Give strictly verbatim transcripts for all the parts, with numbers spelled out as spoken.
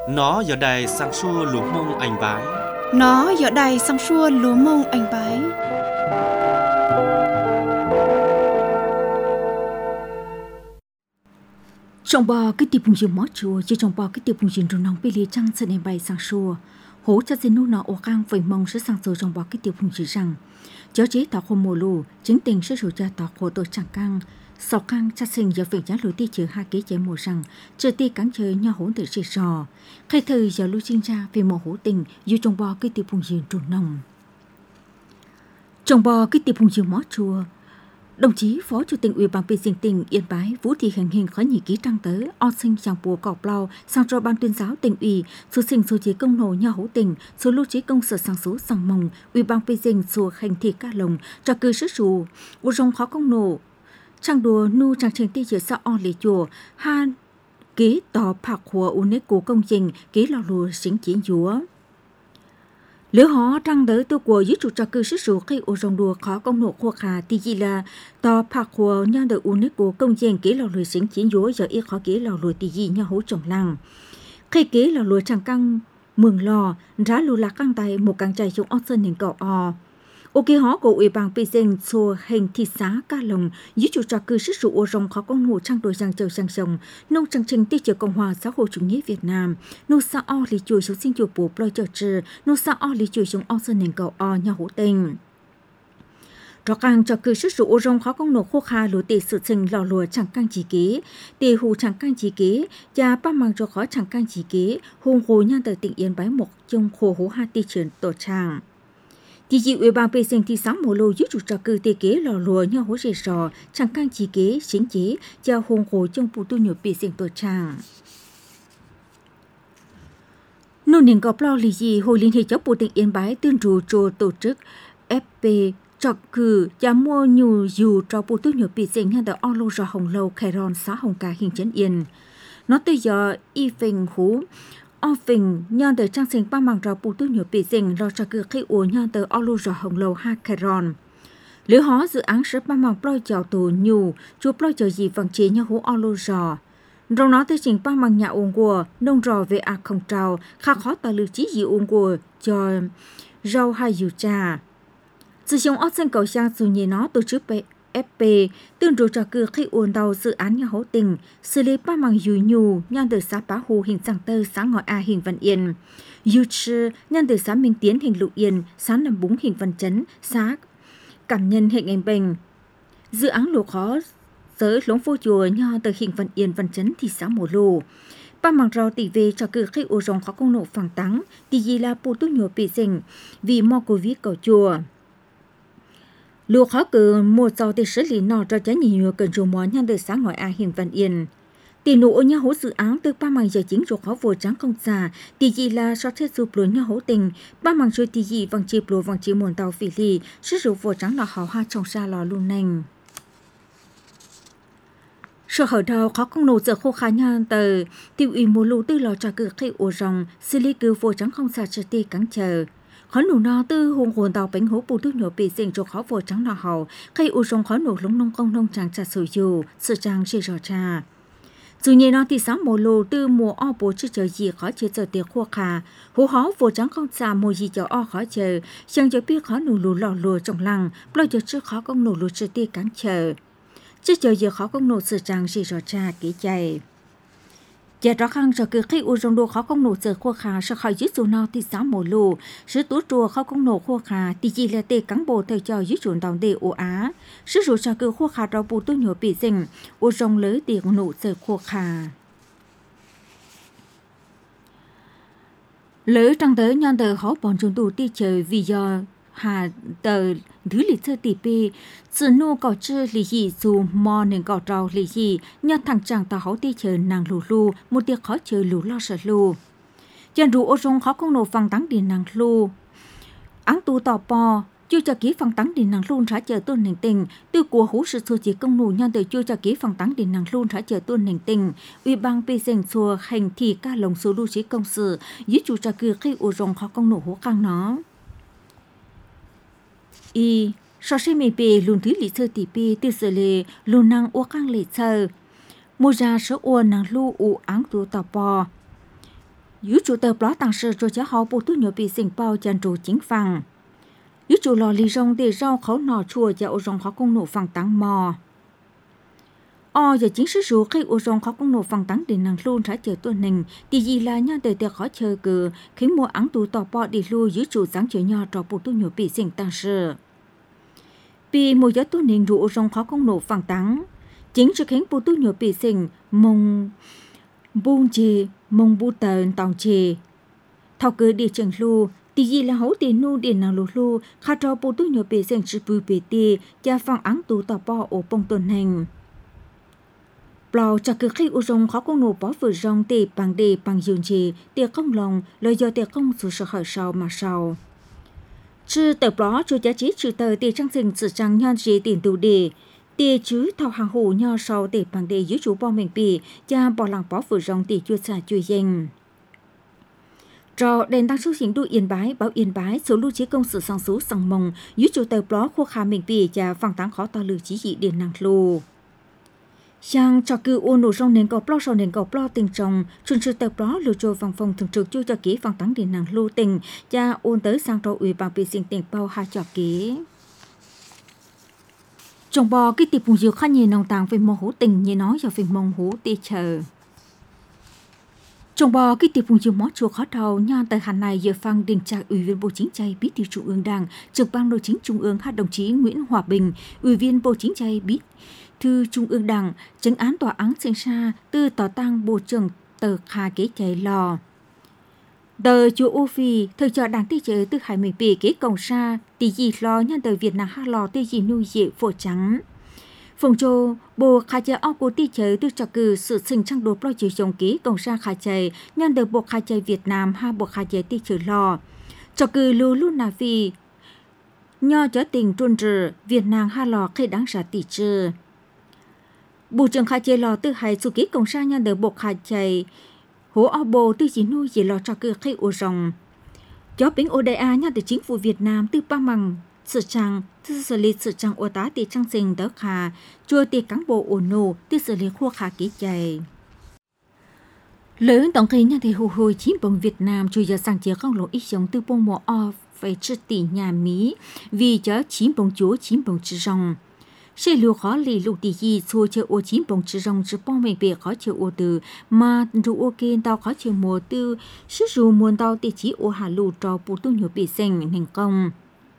Nó giờ đây sang xua lúa mông anh bái. Nó giờ đây sang xua lúa mông anh bái. Trong bò cái tiệp phùng dương mót chùa, chứ trong bò cái tiệp phùng dương rung nong bê lì trăng sẽ nên bay sang xua. Hố cho dân nô nó ô căng vậy mong sẽ sang xua trong bò cái tiệp phùng dương rằng. Chớ chế tạo khô mùa lù, chính tình sẽ rủ cho tạo khô tổ chẳng căng. Sau căng cha sinh giờ việc giá lối ti chữ hai kế chế mùa rằng, chờ ti cắn chơi nhau hỗn tự trị sò. Khai thời giờ lưu sinh ra về mùa hữu tình, dù trong bò cái tiệp phùng dương rung nong. Trong bò cái tiệp phùng dương mót chùa, đồng chí Phó Chủ tịch Ủy ban Nhân dân tỉnh Yên Bái Vũ Thị Hành Hình khói nhị ký trăng tới o sinh chàng bùa cọp lao sang cho ban tuyên giáo tỉnh ủy số sinh số chế công nổ nhà hữu tỉnh số lưu trí công sở sang số sang mông Ủy ban Nhân dân số hành thị ca lồng cho cư sức chủ u rong khó công nổ trang đùa nu trang trình ti giữa xã o lì chùa ha ký tỏ phạc của UNESCO công trình ký lò lùa xính chiến dúa. Lỡ họ trăng tới tôi của dưới trụ trò cư sức số khi ô rong đùa khó công nộ khô khả thì gì là tòa phạc của nhân đời UNESCO công dân ký lò lùi xính chiến dối giờ ít khó ký lò lùi thì gì nhau hỗ trọng lăng. Khi ký lò lùi chẳng căng mường lò rá lù lạc căng tay một càng chạy trong ốc sơn hình cậu o. Ok họ của Ủy ban Nhân dân xô hình thị xã ca lồng dưới trụ trò cư sức số ô rong khó công nộ trang đồi giang châu sang sông nông trang trình tiết trợ Cộng hòa xã hội chủ nghĩa Việt Nam nô xã o lì chuối số sinh chùa bố ploi chờ trừ nô xã o lì chuối trong ốc sơn hình cậu o nhau hữu tình. Rõ càng cho cư sức số ô rong khó công nộ khô kha lúa tỷ sự sinh lò lùa chẳng căng chỉ ký tỷ hù chẳng căng chỉ ký và ba mang cho khó chẳng căng chỉ ký hùng hồ nhan tờ tỉnh Yên Bái một trong khổ hố hai tỷ chuyển tổ tràng. Thì dị Ủy ban Nhân dân thị xã Mộ Lô giúp chủ trò cư tê kế lò lùa nhau hố rề sò chẳng căng chỉ kế xính chế cho hùng hồ trong phụ tu nhộp bị sinh tổ tràng. Nô nền gọp lo lì dị Hội Liên hệ cháu bộ tỉnh Yên Bái tuyên rủ trồ tổ chức ép pê trọc cử và mua nhu dù cho bộ tu nhộp bị sinh nhân tờ o lô rò hồng lâu khai ron xã Hồng Ca hình chấn Yên. Nó tới giờ y phình hú o phình nhân tờ trang sinh ba mảng rò bộ tu nhộp bị sinh lo cho cử khi ổ nhân tờ o lô rò hồng lâu ha khai ron. Lỡ họ dự án sớp ba mảng ploi chào tổ nhu chú ploi chờ gì vàng chế nhau hú o lô rò. Rồi nó tới trình ba mảng nhà ôn của nông rò về ạc không trào khá khó tà lưu chí gì ôn của cho rau hai dù trà. Sự sống ớt xanh cầu sang dù nhìn nó tổ chức ép pê tương đối cho cư khi ổn đầu dự án nhà hỗ tình xử lý ba mảng dù nhu nhân từ xã Bá Hồ hình Giang Tơ xã Ngõ A hình Văn Yên dù chư nhân từ xã Minh Tiến hình Lục Yên xã Nằm Búng hình Văn Chấn xã Cảm Nhân hình Anh Bình dự án lộ khó giới lống vô chùa nhân từ hình Văn Yên Văn Chấn thị xã Mộ Lô ba mảng rau tỷ về cho cư khi ổ rong khó công nộ phẳng tắng tỷ gì là bộ tu nhổ bị sinh vì mò cô viết cầu chùa. Lúa khó cử một sau thì xử lý nọ cho trái nhiều cần dùng món nhân đời sáng ngồi A hình Văn Yên. Tỷ nụ nhà hỗ dự án từ ba mảng giờ chính rồi khó vô trắng không xa, tỷ gì là so thiết giúp lúa nhà hỗ tình, ba mảng rồi tỷ gì vàng chịp lúa vàng chịp muôn tàu phỉ lì, sức rụt vô trắng là họ hoa trong xa lò luôn nành. Sở hở đầu khó công nổ giờ khô khá nhân tờ, tiêu ủy mô lù tư lò cho cử khi ổ rồng, xử lý cử vô trắng không xa cho ti cắn chờ. Khó nổ nó tư hùng hồn tàu bánh hố bù tư nhổ bị dình cho khó vô trắng nọ hậu khi ủ rong khó nổ lông nông công nông tràng trà sủi dù sự tràng chê rò trà. Dù nhé nó thì sáng mùa lô tư mùa o bố chứ chờ gì khó chờ chờ tiệc khô khà hố hó vô trắng không xa mùa gì chờ o khó chờ chẳng chờ biết khó nổ lù lò lùa trong lăng bao giờ chứ khó công nổ lù chờ ti cắn chờ chứ chờ giờ khó công nổ sự tràng chê rò trà kỹ chạy. Giờ rõ khăn cho cứ khi u rong đô khó công nổ giờ khô khà sẽ khỏi dưới dù nào thì sáng mùa lù sự tú trùa khó công nổ khô khà thì chỉ là tê cán bộ thời cho dưới chuồn đòn đề u á sự rủ cho cứ khô khà rau bù tôi nhổ bị dình u rong lưới tiền nổ giờ khô khà lưới trăng tới nhân tờ khó bọn chúng tù ti chờ vì do hà tờ thứ lịch sơ tỷ pi sự nô cỏ chư lì gì dù mò nên cỏ trâu lì gì nhờ thằng chàng ta hấu ti chờ nàng lù lù một tiệc khó chờ lù lo sợ lù chân rủ ô rong khó công nổ phăng tắng đi nàng lù áng tu tò po chưa cho ký phăng tắng đi nàng luôn trả chờ tuôn nền tình từ của hú sự xua chỉ công nổ nhân từ chưa cho ký phăng tắng đi nàng luôn trả chờ tuôn nền tình ủy ban pi dành xua hành thì ca lồng số lưu trí công sự dưới chủ trà cứ khi ô rong khó công nổ hú căng nó y so với mấy bề luôn thứ lịch sử tỷ bề từ giờ lệ luôn năng uống căng lịch sử mua ra số uống năng lu u áng tu tàu bò Yu chủ tờ plot tăng sự cho cháu họ bộ tu nhỏ bị sinh bao chân trụ chính phẳng. Yu chủ lò lì rong để rau khẩu nọ chùa cho ô rong khó công nổ phẳng tăng mò. Ồ giờ chính sử dụng khi ô rong khó công nổ phẳng tăng để năng luôn trả chờ tuần hình thì gì là nhau đời đời khó chờ cử khi mua áng tù tỏ bỏ đi lưu yu chủ sáng chờ nhỏ cho bộ tu nhỏ bị sinh tăng sự. Vì một gió tuần hình rủ ô rong khó công nổ phẳng tăng chính sự khiến bộ tu nhỏ bị sinh mông buông chì mông bu tờn tòng chì. Thao cứ đi chẳng lưu thì gì là hấu tiền nu điện nào lù lù khá cho bộ tu nhỏ bị sinh sự bù bì tì cha phẳng áng tù tỏ bỏ ổ bông tuần hình. Bảo cho cứ khi u rong khó công nổ bỏ vừa rong tì bằng đi bằng dường gì tiệc không lòng lời do tiệc không dù sợ khỏi sau mà sau. Chứ tờ bỏ chú giá trị trừ tờ tiệc trang sinh sự trang nhân gì tiền tù đề tiệc chứ thao hàng hủ nho sau tiệc bằng đi dưới chú bò mình bì cha bỏ làng bỏ vừa rong tì chua xà chua dành. Trò đèn tăng số hình đu yên bái báo yên bái số lưu trí công sự sang số sang mông dưới chú tờ bỏ khu khá mình bì cha phẳng táng khó to lưu chí dị điện năng lù. Sang cho cứ ôn nổ rong nền cầu plo sau nền cầu plo tình trồng chuyên sư tập đó lưu trôi vòng phòng thường trực chưa cho kỹ phẳng táng điện năng lưu tình cha ôn tới sang trò ủy ban bị sinh tình bao hai cho kỹ. Trong bò cái tiệp vùng dược khá nhiều nông tàng về mô hữu tình như nói vào về mông hữu tì chờ. Trong bò cái tiệp vùng dược mó chùa khó đầu nhan tại hàn này giờ phang đình trạc ủy viên bộ chính trị bí thư trung ương đảng trưởng ban nội chính trung ương hai đồng chí Nguyễn Hòa Bình ủy viên bộ chính trị bí thư trung ương đảng chánh án tòa án sinh sa tư tỏ tăng bộ trưởng tờ khà kế chạy lò. Tờ chúa ô phi thời cho đảng tiết chế từ hai mươi bì kế cổng sa tỷ gì lo nhân tờ Việt Nam ha lò tư gì nuôi dễ phổ trắng. Phòng châu bộ khá chế áo của tiết chế từ cho cử sự sinh trang đột lo chỉ dòng kế cổng sa khá chế nhân tờ bộ khá chế Việt Nam ha bộ khá chế tiết chế lò. Cho cử lưu luôn là vì nho cho tình truân rử Việt Nam ha lò khi đáng giả tỷ trừ. Bộ trưởng khá chế lò từ hai số kế cổng sa nhân tờ bộ khá chế hố áo bồ tư chỉ nuôi chỉ lo cho cử khi ô rồng. Cho bính ô đê a nhân từ chính phủ Việt Nam từ ba mằng sự trang từ xử lý sự trang ô tá từ trang sinh đỡ khá chua từ cán bộ ổn nô từ xử lý khu khá kỹ chạy. Lớn tổng khí nhân thì hù hồi chín bồng Việt Nam chủ giờ sang chế không lộ ít giống từ bông mùa o phải chất tỷ nhà Mỹ vì cho chín bồng chúa chín bồng chữ rồng. Sẽ lưu khó lì lục tỷ gì xua chơi ô chín bồng chữ rồng chữ bông mình bề khó chơi ô từ mà rủ ô kênh tao khó chơi mùa tư sức rủ muôn tao tỷ chỉ ô hà lù trò bù tu nhiều bị sinh thành công.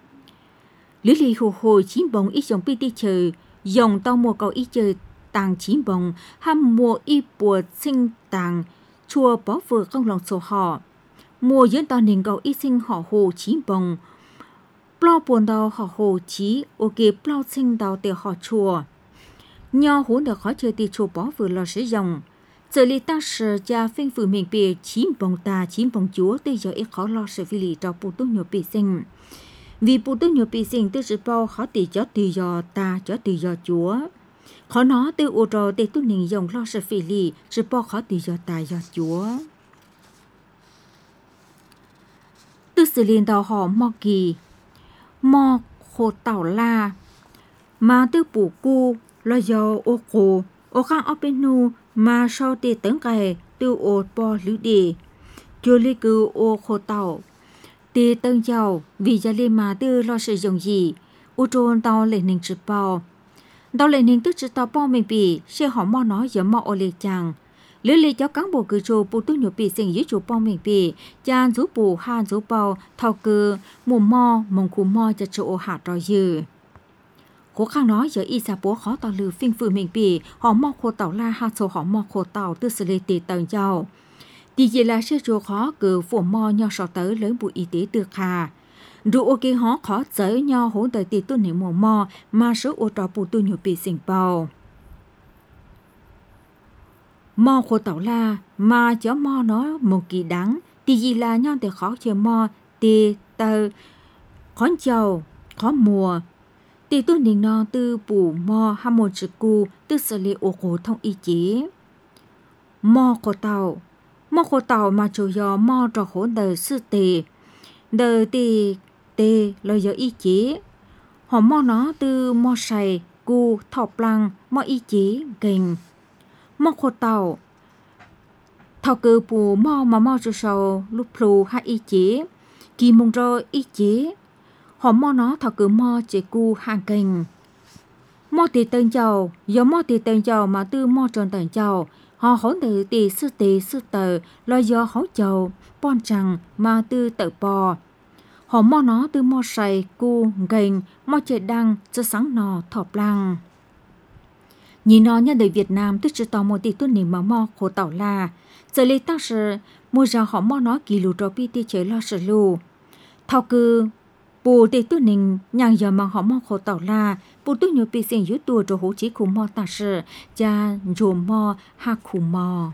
Lý lì hồ hồi chín bồng ít giống bị đi chơi dòng tao mùa cầu ít chơi tàng chín bồng ham mùa ít bùa sinh tàng chùa bó vừa không lòng sổ họ. Mùa diễn tao nền cầu ít sinh họ hồ chín bồng plo buồn đau họ hồ chí ok plo sinh đau tiêu họ chùa nho hỗn được khó chơi thì chùa bó vừa lo sử dụng giờ li ta sử cha phinh phử mình bề chín bồng ta chín bồng chúa tới giờ ít khó lo sự vi lý cho bù tu nhiều bị sinh vì bù tu nhiều bị sinh tới sự bao khó tỷ cho từ giờ ta cho từ giờ chúa khó nó từ ô rò để tu nình dòng lo sự vi lý sự bao khó từ giờ ta giờ chúa từ sự liên đào họ mò kỳ mò khô tàu la mà tư bù cu lo do ô khô ô khang ô bên nu mà sau tê tấn cày tư ô bò lưỡi đề chưa lý cư ô khô tàu tê tân giàu vì gia lên mà tư lo sử dụng gì ô trôn tàu lên ninh trực bao tàu lên ninh tức trực tàu bao mình bị xe họ mò nói giờ mò ô lê chàng lưỡi lê cho cán bộ cử trù bù tu nhiều bị sinh dưới chủ bao mình bị chan rú bù han rú bao thao cơ mù mò mông khu mò cho chỗ hạ trò dư khó khăn nói giờ y sa bố khó tàu lư phinh phừ mình bị họ mò khô tàu la ha số họ mò khô tàu tư xử lý tề tầng giàu thì gì là sẽ chỗ khó cử phủ mò nho sọ tới lớn bộ y tế được hà đủ ok họ khó giới nho hỗn tới tề tu niệm mò mò mà số ô trò bù tu nhiều bị sinh bao mò khô tàu la mà chó mò nó một kỳ đắng thì gì là nhon để khó chơi mò tê tơ khó chầu khó mùa tê tu nình nó tư bù mò ham một chữ cu tư xử lý ô khổ thông y chế mò khô tàu mò khô tàu mà chủ yếu mò trò khổ đời sư tề đời tề tề lời giờ y chế họ mò nó tư mò sài cu thọc lăng mò y chế gành mò khô tàu thao cơ bù mò mà mò cho sầu lúc plu hai y chế kỳ mông rồi y chế họ mò nó thao cơ mò chế cu hàng cành mò tì tên giàu do mò tì tên giàu mà tư mò tròn tên giàu họ hỗn từ tì sư tì sư tờ lo do hấu giàu bon chẳng mà tư tự bò họ mò nó tư mò sài cu gành mò chế đăng cho sáng nò thọp lăng nhìn nó nhân đời Việt Nam tức chỉ tàu một tỷ tuần niệm mà mò khổ tàu là giờ lấy ta sự mua ra họ mò nó kỳ lù trò pi tì chế lo sự lù thao cư bù tỷ tuần niệm nhàng giờ mà họ mò khổ tàu là bù tuần nhiều pi sen dưới tua trò hỗ chỉ khủng mò ta sự cha rùa mò ha khủng mò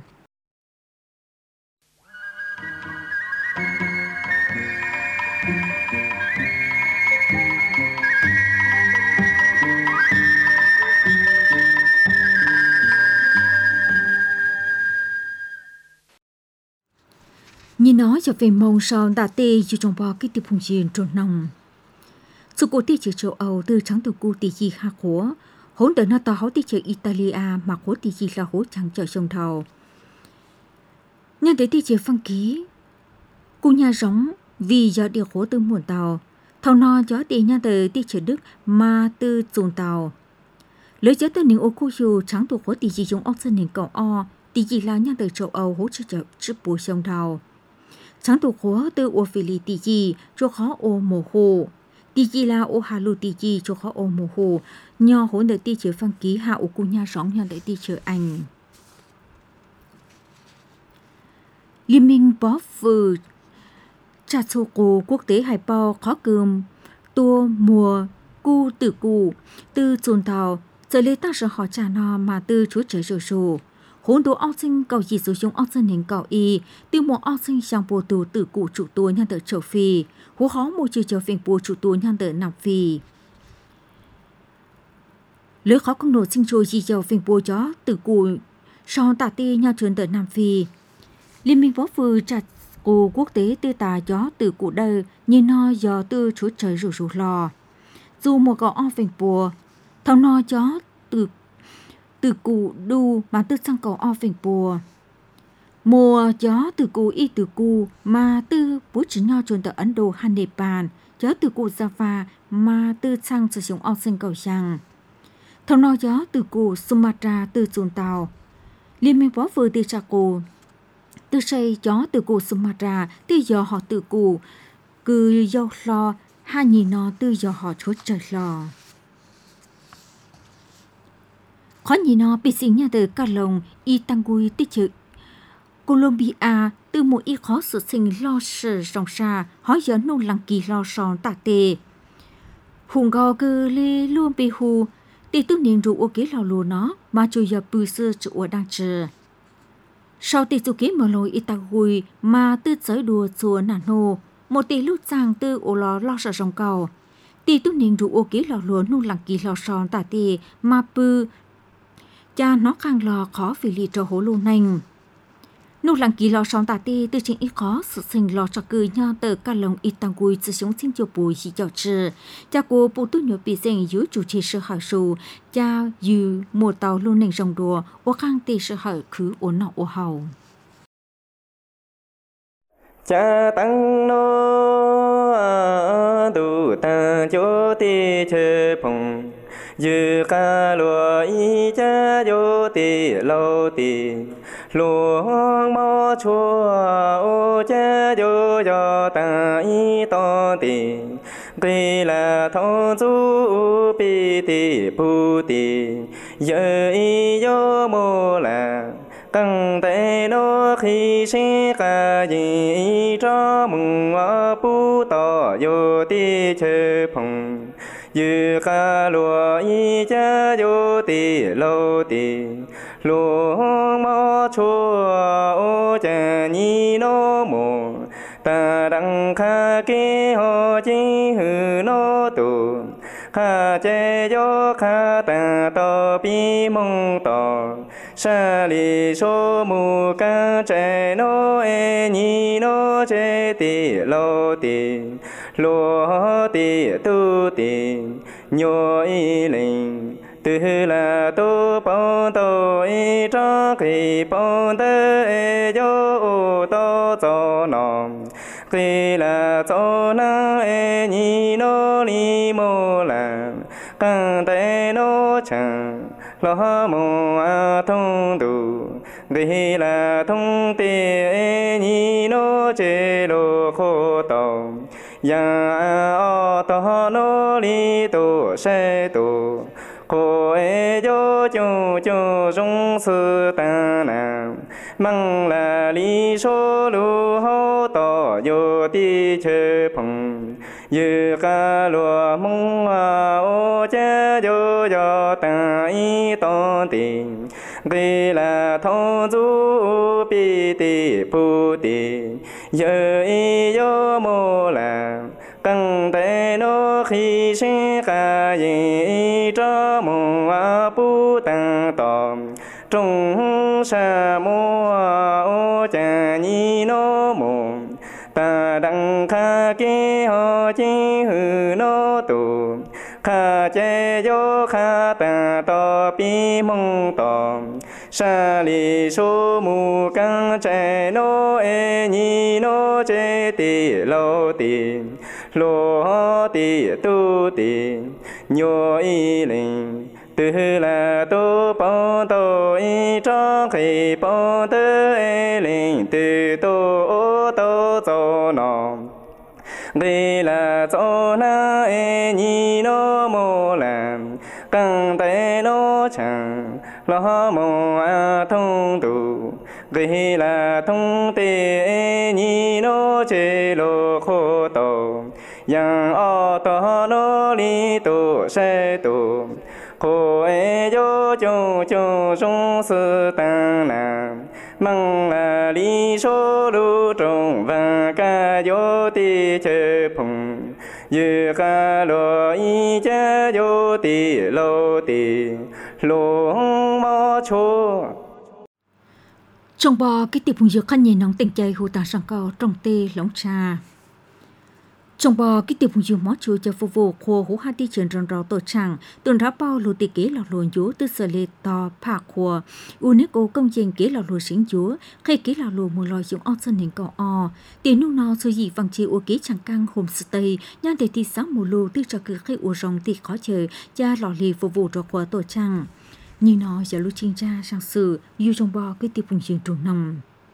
nhìn nói cho về mong son đã tê cho trong bò cái tiệp hùng diện trồn nòng số cổ tê chữ châu Âu từ trắng từ cu tê gì hạ khổ hỗn đợt nó tao hấu tê chữ Italia mà khổ tê gì là hổ chẳng chờ sông thầu nhân để tê chữ phân ký cu nhà giống vì giờ điều khổ từ muộn tàu thầu no gió tê nhà từ tê chữ Đức mà từ chuồn tàu lưỡi gió từ những ô cu dù trắng từ khổ tê gì giống ốc sơn những cầu o tê gì là nhà từ châu Âu hỗ trợ trợ chữ bùi sông thầu sáng tụ khó từ ô phi lì tì gì cho khó ô mồ hồ tì gì là ô hà lù tì gì cho khó ô mồ hồ nho hỗn đợi tì chữ phân ký hạ ô cu nha sóng nha đợi tì chữ anh liên minh bó phừ trà sô cô quốc tế hải bao khó cơm tua mùa cu tử cụ từ chuồn tàu giờ lấy ta sợ họ trà no mà từ chúa trời rồi rồi hỗn đồ học sinh cầu gì sử dụng học sinh hình cầu y từ một học sinh sang bộ tù từ cụ chủ tù nhân tờ châu Phi hú khó một chiều chờ phiền bộ chủ tù nhân tờ Nam Phi lỡ khó công nổ sinh trôi gì chờ phiền bộ chó từ cụ sau tả ti nhau trường tờ Nam Phi liên minh võ phừ chặt cụ quốc tế tư tà chó từ cụ đời như no do từ chúa trời rủ rủ lò dù một gõ o phiền bộ thao no chó từ từ cụ đu mà từ sang cầu o phình bùa mùa gió từ cụ y từ cụ mà từ bố chỉ nho chuẩn từ Ấn Độ hay Nepal gió từ cụ Java mà từ sang sử dụng o sinh cầu sang thầu no gió từ cụ Sumatra từ chuồn tàu liên minh võ vừa từ trà cụ từ xây gió từ cụ Sumatra từ gió họ từ cụ cứ dâu lo hai nhìn nó từ gió họ chúa trời lo khó nhìn nó bị sinh nhà từ cả lồng y tăng gui tích chữ Colombia từ một y khó sự sinh lo sự rong xa hỏi giờ nông lăng kỳ lo son tạ tề hùng gò cơ lê luôn bị hù thì tự nhiên rủ ô kế lò lùa nó mà chủ giờ bư sư chủ ở đang chờ sau tỷ chủ kế mở lối y tăng gui mà tư giới đùa chùa nản nô một tỷ lúc sang tư ô lò lo sợ rong cầu thì tự nhiên rủ ô kế lò lùa nông lăng kỳ lo son tạ tề mà bư cha nó khang lò khó vì lì trò hố lô nành nô lăng kỳ lò son tà tê từ chính ít khó sự sinh lò cho cư nhau tờ cả lồng ít tăng cùi sự sống sinh cho bùi chỉ cho trừ cha cô bù tu nhớ bị sinh dưới chủ trì sự hại sù cha dư một tàu lô nành rồng đùa ô khang tê sự hại khứ ô nọ ô hầu cha tăng nô tu ta cho tê chê phong dư ca lùa y cha vô tì lâu tì lùa mò chua ô cha vô cho ta y to tì kỳ là thô du pi tì pu tì giờ y vô mô là căng tê đô khi xe ca gì cho mừng ở pu tỏ vô tì chê phong dư ca lùa y cha vô tì lâu tì lùa mò chua ô cha nhi nô mồ ta đăng kha kê ho chi hư nô tù kha chê yo kha ta to pi mong to sa li so mu ca chê nô e nhi nô chê tì lâu tì lúa tì tu tì nhô y linh từ là tu bông tu y cho khi bông tê e yo to cho nó khi là cho na e ni no ni mô là càng tê nó chẳng lo mô a thông đủ khi là thông tê e ni no chế lô khô tàu ya o to no li tu se tu cô e yo chu chu rong sư ta nam mang là li số lu hô to yo ti chê phong như ca lùa mong a ô cha yo yo ta y to tình vì là thô du bi ti pu ti giờ y yo mô là căng tế nó khi sẽ ca yi cho mô a pu tăng tòm trong sa mô ô cha nhi nó mô ta đăng kha kê ho chi hư nó tù kha che yo kha ta to pi mong tòm sa li số mù căng che nó e nhi nó che ti lâu ti lô ho ti tu ti nhô y linh từ là tu bông tu y cho khi bông tơ e linh từ tu ô tô cho nó vì là cho na e nhi nó mô làm căng tay nó chẳng lo mô a thông đủ vì là thông tê e nhi nó chế lô khô tổ yang o to no li tu se tu cô e yo chu chu rong sư tăng nam mang là li số lu trong và ca yo ti chê phong như ca lo y cha yo ti lo ti lo mo chô trong bò cái tiệp hùng dược khăn nhẹ nóng tình chạy hồ tà sang cao trong tê lóng trà trong bò cái tiệp hùng dược mó chua cho phục vụ khô hú hai ti chuyển rong rau tổ chẳng tuần ráo bao lù tì kế lò luồn dúa từ sở lệ to phà khô UNESCO công trình kế lò lùa xính dúa khi kế lò lùa mùa lòi dùng ong sân hình cầu o tiền nung nò số gì vàng chiều ô kế chẳng căng homestay nhan để ti sáng mùa lù tư cho cứ khi ô rong ti khó chờ cha lò lì phục vụ cho khóa tổ chẳng như nó giờ lưu trình cha sang sử yêu trong bò cái tiệp hùng dược trùng nồng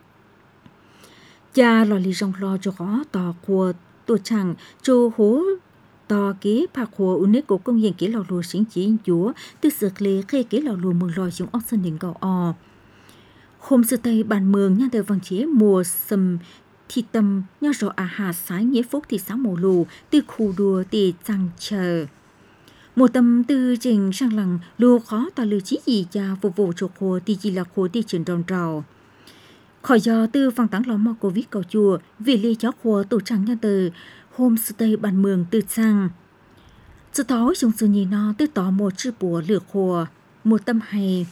cha lò lì rong lo cho khó tò khô tổ chẳng cho hố to kế phạt hồ UNESCO công nhận kế lò lùa xính chỉ chúa từ sự lệ khi kế lò lùa mừng lòi dùng ốc sân đỉnh cầu o hôm sự tây bàn mường nha từ vàng chế mùa sầm thị tâm nha rõ à hà sái nghĩa phúc thị xã mùa lù từ khu đùa tì chẳng chờ một tâm tư trình sang lằng lùa khó tà lưu chí gì cha phục vụ cho hồ tì chỉ là hồ tì chuyển tròn trào khỏi do tư phang táng lò mò covid cầu chùa vì lý chó khua tổ trắng nha từ homestay bàn mường từ sang sự tối dùng sự nhìn nó từ tỏ một chữ bùa lửa khua một tâm hay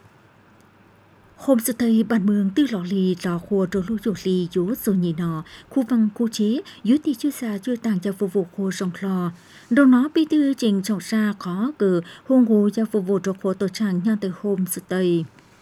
homestay bàn mường từ lò lì lò khua rồi lưu dụ lì dú rồi nhìn nó khu văn khu chế dưới thì chưa xa chưa tàng cho phục vụ khua rong lò đâu nó bị tư trình trọng ra khó cử hôn hồ cho phục vụ cho khua tổ trắng nha từ homestay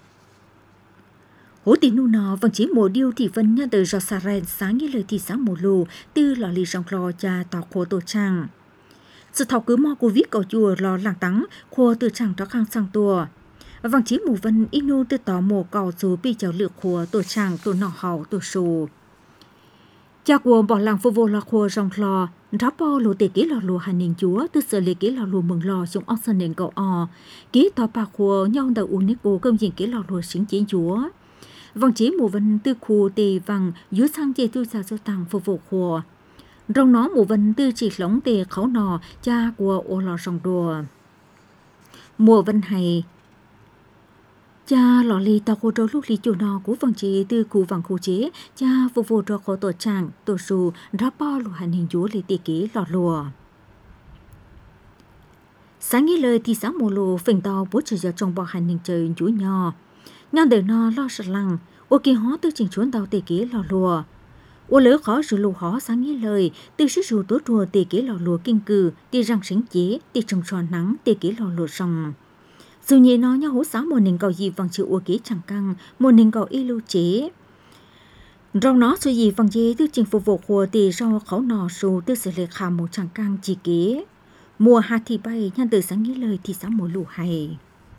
hố tí nụ nọ vẫn chỉ mùa điêu thị vân nha từ giọt xà rèn sáng như lời thị xã mùa lù tư lò lì rong lò cha tỏ khổ tổ trang sự thảo cứ mò covid cầu chùa lò làng tắng khô từ chẳng đó khang sang tua vàng chỉ mùa vân inu từ tỏ mùa cầu dù bị chảo lược khô tổ trang tổ nọ hậu tổ sù cha của bỏ làng phục vụ lò khô rong lò ráo bò lù tề ký lò lù hành hình chúa từ sở lệ ký lò lù mừng lò dùng ốc sân nền cầu o ký tỏ bà khô nhau đầu UNESCO công diện ký lò lù xính chiến chúa vòng chế mùa vân từ khu tề vàng dưới sang chế tu sa cho tàng phục vụ khô rong nó mùa vân từ chỉ lóng tề khấu nò cha của ô lò rong đùa mùa vân hay cha lò lì tàu khô trâu lúc lì chủ nò của vòng chế từ khu vàng khu chế cha phục vụ cho khổ tổ trạng tổ sù rá bo lù hành hình chúa lì tề kế lò lùa sáng nghĩ lời thì sáng mùa lù phình tàu bố trời giờ trong bò hành hình trời chúa nhỏ ngang đời nó lo sợ lăng ô kỳ hó từ trình chuốn tàu tề kế lò lùa ô lỡ khó sự lù khó sáng nghĩ lời từ sức rù tố rùa tề kế lò lùa kinh cử tì răng sánh chế tì trồng tròn nắng tề kế lò lùa sòng dù nhị nó nhau hố sáng một nền cầu gì vàng chịu ua ký chẳng căng, một nền cầu y lưu chế. Rau nó số gì vàng dê tư trình phục vụ của tỷ rau khẩu nọ số tư xử lệ khả một chẳng căng chỉ kế. Mùa hạ thì bay nhăn từ sáng nghĩ lời thì sáng mùa lũ hay.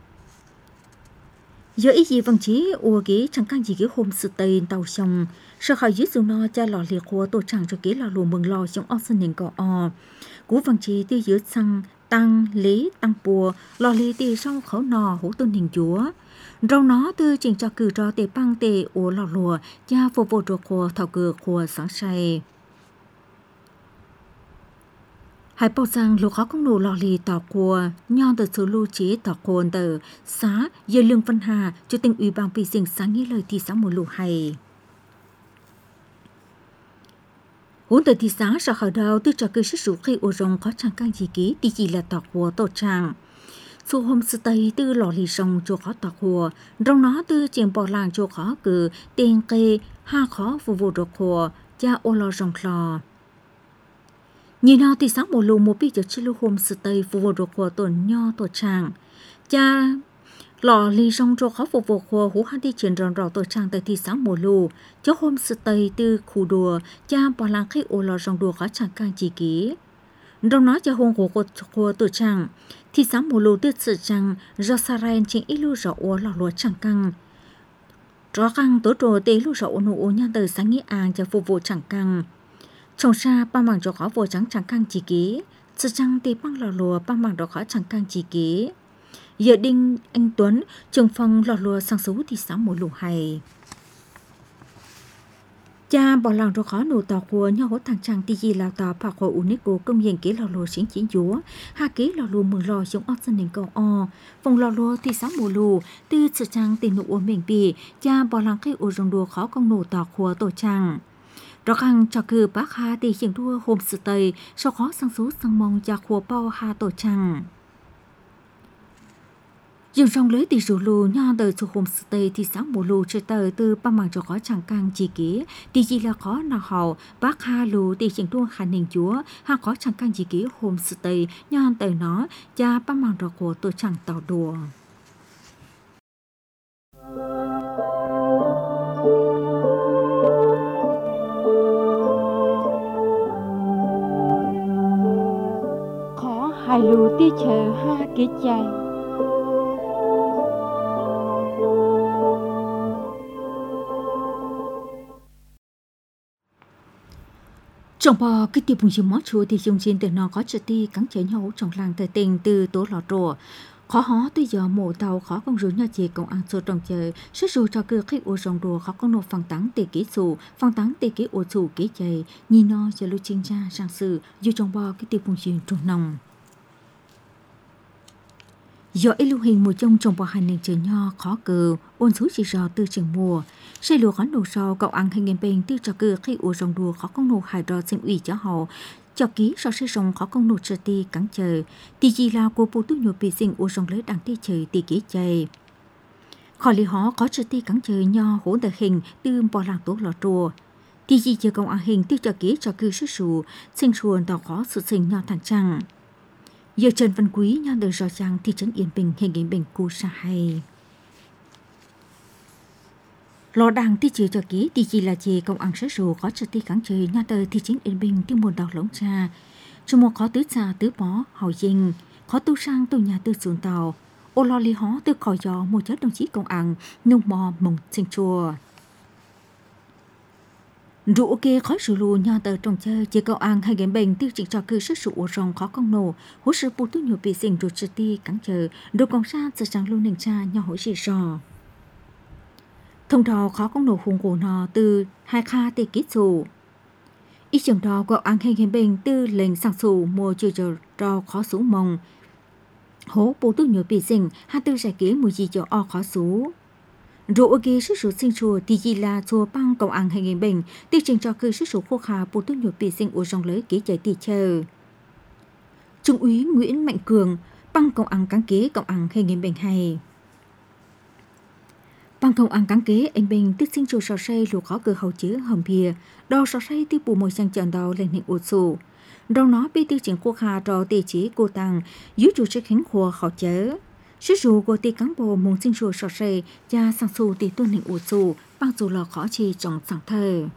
Giờ ý gì vàng chế ua ký chẳng căng gì kế hôm sự tây tàu xong. Sợ khỏi dưới dù nó cha lò liệt của tổ chẳng cho kế lò lùa mừng lò trong ốc sân nền cầu o. Cú vàng chế tư dưới xăng tăng lý tăng bùa lò lý tì rau khẩu nọ hữu tôn hình chúa. Rau nó tư trình cho cử cho tề băng tề ổ lò lùa cha phục vụ đồ của thảo cử của sáng say. Hải bảo rằng lũ khó công nụ lò lì tỏ của nhon từ số lưu chế tỏ cồn từ xá dơ lương văn hà cho tình ủy ban bị dình sáng nghĩ lời thị xã mùa lũ hay. Hốn từ thị xã ra khỏi đầu tư cho cư sức rủ khi ổ rồng có chẳng càng gì ký đi chỉ là tỏ của tổ trạng. Số hôm sự tây tư lò lì sông cho khó tỏ của, rong nó tư chiếm bỏ làng cho khó cử tên kê ha khó phục vụ được của cha ô lò rong lò. Nhìn nào thì sáng mùa lù một bí cho chi lưu hôm sự tây phục vụ được của tuần nho tổ trạng. Cha lò lì sông cho khó phục vụ của hú hát đi chuyển rong rò tổ trạng tại thị sáng mùa lù. Cho hôm sự tây tư khu đùa cha bỏ làng khi ô lò rong đùa khó chẳng càng chỉ ký. Rong nó cho hôn của của tổ trạng. Thì sáng mùa lù tư sự chẳng do Saren trên ít lưu rõ ổ lò lùa chẳng căng. Rõ căng tổ trồ tế lưu rõ ổ nụ ổ nhăn từ sáng nghĩ àng cho phục vụ chẳng căng. Trong xa ba mảng rõ khó vô trắng chẳng căng chỉ ký. Sự chẳng tế băng lò lùa ba mảng rõ khó chẳng căng chỉ ký. Giờ Đinh Anh Tuấn trường phòng lò lùa sang số thì sáng mùa lù hay. Cha bỏ lòng rồi khó nụ tỏ của nhau hốt thằng chàng tí gì lào tỏ phá khỏi UNESCO công hiện kế lò lùa xính chín dúa. Hà kế lò lùa mừng lò giống ớt dân nền cầu o. Phòng lò lùa thì sáng mùa lù. Tư sự chàng tên nụ ua mình bì. Cha bỏ lòng khi ua rồng đùa khó công nụ tỏ của tổ chàng. Rõ khăn cho cư bác hà thì hiện đua hôm sự tây. Sau khó sang số sang mong cha khua bao hà tổ chàng. Dương trong lưới tỷ rủ lù nhau đời số hôm sự tây thì sáng mùa lù chơi tờ từ ba mảng cho khó chẳng càng chỉ ký. Thì gì là khó nào hậu bác ha lù thì hiện đua khả nền chúa. Ha khó chẳng càng chỉ ký hôm sự tây nhau đời nó cha ba mảng rõ của tôi chẳng tàu đùa. Khó hai lù tí chờ ha kế chạy. Trong bò cái tiệp bùng chim mót chua thì dùng trên từ nó có chữ ti cắn chế nhau trong làng thời tình từ tố lọ trùa. Khó hó tới giờ mổ tàu khó công rủ nhà chị công ăn số trong chơi. Sức dù cho cơ khách ổ rồng đùa khó công nộp phẳng tắng tê ký sụ. Phẳng tắng tê ký ổ sụ ký chạy. Nhìn nó cho lưu chinh ra sang sự. Dù trong bò cái tiệp bùng chim trùa nồng. Do ít lưu hình một trong trong bò hành nền trời nho khó cờ. Ôn số chỉ rò từ trường mùa. Xây lùa khán đồ sau cậu ăn hay nghiên bình tư cho cơ khi ổ rồng đùa khó công nộp hải rò sinh ủy cho họ. Cho ký so xây rồng khó công nộp trở ti cắn chờ. Tì gì là của bộ tu nhộp bị sinh ổ rồng lấy đăng ti trời tì ký chạy. Khỏi lý họ có trở ti cắn chờ nho hỗn tờ hình tư bò làng tố lọ trùa. Tì gì chờ công ăn hình tư cho ký cho cư sức sụ sinh xuân tàu khó sự sinh nho thẳng trăng. Giờ Trần Văn Quý nho đời rò chàng thị trấn Yên Bình hình yên bình cu sa hay. Lò đằng tí chữ cho ký tí chỉ là chì công ăn sát rù có cho tí cắn chơi nha tờ thị chính Yên Bình tiêu môn đào lỗng cha. Trong một khó tứ xa tứ bó hào dinh, khó tu sang tu nhà tư xuống tàu. Ô lo lý hó tư khỏi gió một chất đồng chí công ăn nông mò mông sinh chùa. Rủ kê khó sử lù nha tờ trong chơi chỉ công ăn hay game bình tiêu chỉnh cho cư sức sụ rồng khó công nổ. Hỗ sự bù tu nhiều bị sinh rụt cho tí cắn chơi đồ công sa giờ chẳng lưu nền cha nhỏ hỗ sĩ rò. Thông thọ khó công nổ hùng cổ nọ từ hai kha tê kít sủ. Ý chồng đo gọi ăn hình hình bình từ lệnh sang sủ mùa chưa chờ rò khó sủ mông. Hố bố tu nhớ bị sinh hai tư giải kế mùi gì cho o khó sủ. Rủ ở ghê sức sủ sinh chùa thì gì là chùa băng cộng ăn hình hình bình tiêu trình cho cư sức sủ khô khá bố tu nhớ bị sinh ở trong lưới kế chạy tì chờ. Trung úy Nguyễn Mạnh Cường băng cộng ăn cắn kế cộng ăn hình hình bình hay. Bằng công ăn cắn kế, anh Bình tức sinh chủ sò say lùa khó cửa hậu chứa hầm bìa, đo sò say tiêu bù mồi sang chọn đo lên hình ụt sủ. Đo nó bị tiêu chỉnh quốc hà trò tì chí cô tăng, dưới chủ trách khánh khua khó chớ. Sư dụ của tỷ cán bộ mong sinh rùa sọ rề cha sang su tỷ tuân hình ủ dù bằng dù là khó chi trong sáng thơ.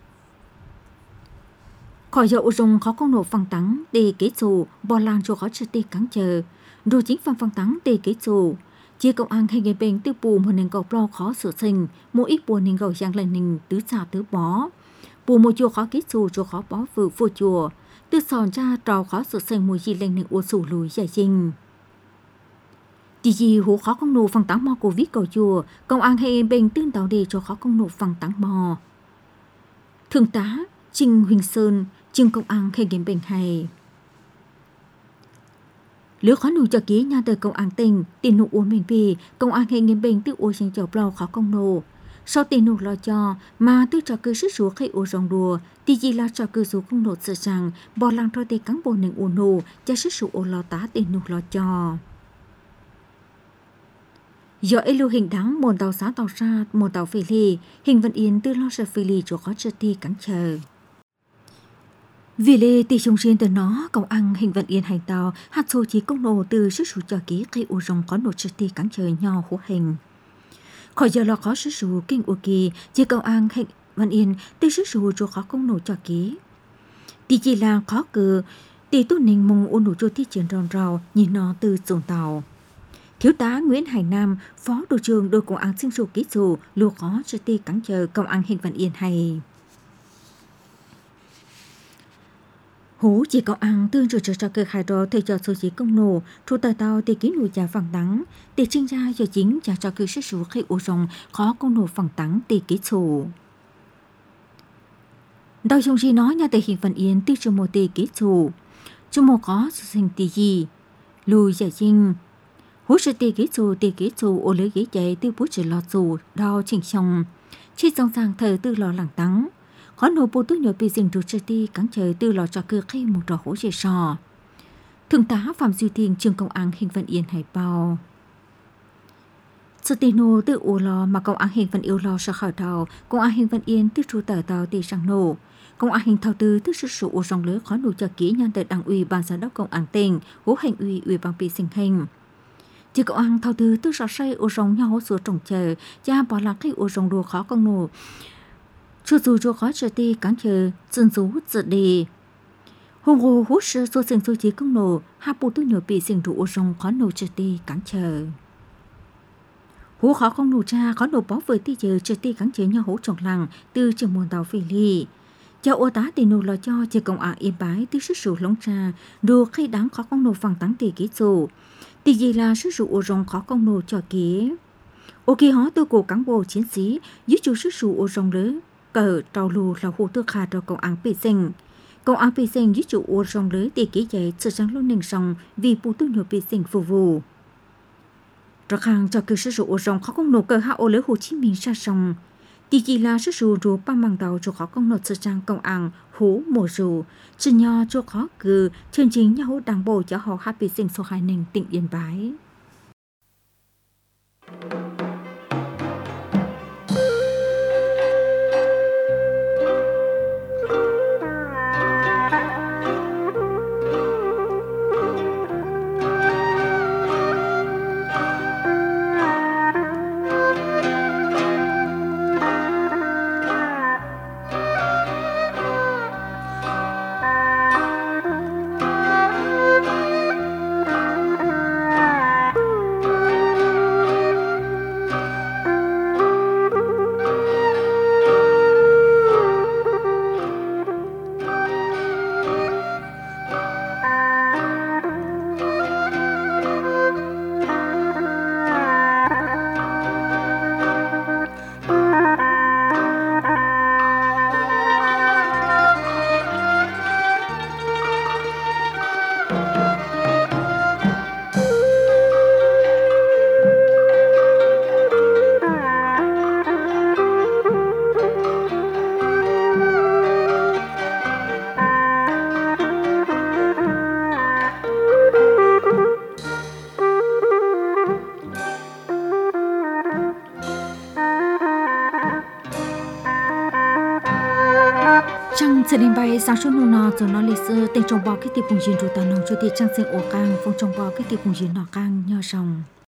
Khỏi dậu dùng khó công nổ phăng tắng để kế dù bò làng cho khó trực tỷ cán chờ. Rồi chính phăng phăng tắng để kế dù. Chia công an hay người bệnh tư bù một nền cầu lo khó sửa sinh, mỗi ít buồn nền cầu giang lên nền tứ xa tứ bó. Bù một chùa khó kế dù cho khó bó vừa vô chùa. Tư sòn ra trò khó sửa sinh mùi gì lên nền ua sủ lùi dài dinh. Chỉ gì hú khó công nổ phăng tắng mò của viết cầu chùa, công an hay bệnh tương tạo đề cho khó công nổ phăng tắng mò. Thượng tá Trình Huỳnh Sơn, trường công an hay người bệnh hay. Lứa khó nụ cho ký nhà tờ công an tỉnh, tiền nụ uống mình bì, công an hệ nghiêm bình tư uống sinh cho bò khó công nổ. Sau tiền nụ lo cho, mà tư cho cư sức rúa khi uống rong đùa, thì gì là cho cư rúa công nổ sợ rằng, bò làng trôi tê cán bộ nâng uống nổ, cho sức rúa uống lo tá tiền nụ lo cho. Do ấy lưu hình đáng môn tàu xá tàu ra, môn tàu phê lì, hình vận yên tư lo sợ phê lì cho khó trở ti cắn chờ. Vì lê tỷ trung riêng từ nó, công an hình vận yên hành tàu, hạt số chí công nổ từ sức sủ cho ký khi ủ rồng có nổ trực ti cắn trời nhỏ hữu hình. Khỏi giờ lo khó sức sủ kinh ủ kỳ, chỉ công an hình vận yên từ sức sủ cho khó công nổ cho ký. Tỷ chỉ là khó cử, tỷ tốt ninh mong ủ nổ cho thi triển ròn rào, nhìn nó từ dồn tàu. Thiếu tá Nguyễn Hải Nam, phó đội trưởng đội công an sinh sủ ký dù, lùa khó trực ti cắn trời công an hình vận yên hay. Hú chỉ có ăn tương rồi cho cho cơ khai đó thời cho số chỉ công nổ, thu tờ tàu thì ký nụ giá phẳng tắng, thì trinh ra cho chính trả cho cơ sức số khi ủ rồng khó công nổ phẳng tắng thì ký sổ. Đào trong gì nói nhà tờ hình phần yên tư cho một tỷ ký sổ, cho một có sự sinh tỷ gì, lùi giải dinh. Hú sự tỷ ký sổ tỷ ký sổ ô lấy ghế chạy tư bút chỉ lọt sổ, đo chỉnh xong, chỉ dòng sang thờ tư lo lẳng tắng. Khó nổ bộ tôi nhớ bị dình rụt trở ti cắn trời từ lò cho cơ khi một trò hỗ dễ sò. Thượng tá Phạm Duy Thiên trường công an hình vận yên hải bao. Sự tì nổ từ ổ lò mà công an hình vận yêu lò ra khỏi tàu, công an hình vận yên từ trụ tờ tàu tì sang nổ. Công an hình thao tư từ sự sụ ổ rong lứa khó nổ cho kỹ nhân tờ đảng ủy ban giám đốc công an tỉnh, hỗ hành ủy ủy ban bị sinh hình. Chỉ công an thao tư từ rõ say ổ rong nhau hỗ sửa trồng chờ, cha bỏ lạc khi ổ rong đồ khó công nổ. Chú dù cho khó trở ti cắn chờ, dân dấu giật đề. Hùng hồ hút sơ số sinh số chí công nổ, hạ bộ tư nhờ bị sinh rủ rong khó nổ trở ti cắn chờ. Hú khó không nổ cha, khó nổ bó với ti chờ trở ti cắn chờ nhau hỗ trọng làng từ trường môn tàu phỉ ly. Cho ô tá tỷ nổ lo cho chỉ công ả yên bái từ sức sủ lông cha, đồ khi đáng khó công nổ phẳng tắng tỷ ký sổ. Tỷ gì là sức sủ rong khó công nổ cho ký. Ô kỳ hóa tư cổ cán bộ chiến sĩ, giữ chủ sức sủ rong lớn. Cờ trao lù là hồ tư khá cho công an bị sinh. Công an bị sinh dưới chủ ô rong lưới tỷ ký dạy sự sáng luôn nền sòng vì bù tư nhờ bị sinh phù vụ. Rất hàng cho cơ sử dụng ô rong khó công nổ cờ hạ ô lưới Hồ Chí Minh ra sòng. Tỷ chỉ là sử dụng rùa ba bằng đầu cho khó công nổ sự trang công an hú mùa rùa. Chỉ nhỏ cho khó cử chương trình nhà hỗ đảng bộ cho họ hạ bị sinh số hai nền tỉnh Yên Bái. Sẽ đến bay sáng suốt nô nọ rồi nó lịch sử tên trong bò cái tiệp vùng duyên rồi tàn nông cho tiệp trang sinh ổ cang phong trong bò cái tiệp vùng duyên nọ cang nhờ rồng.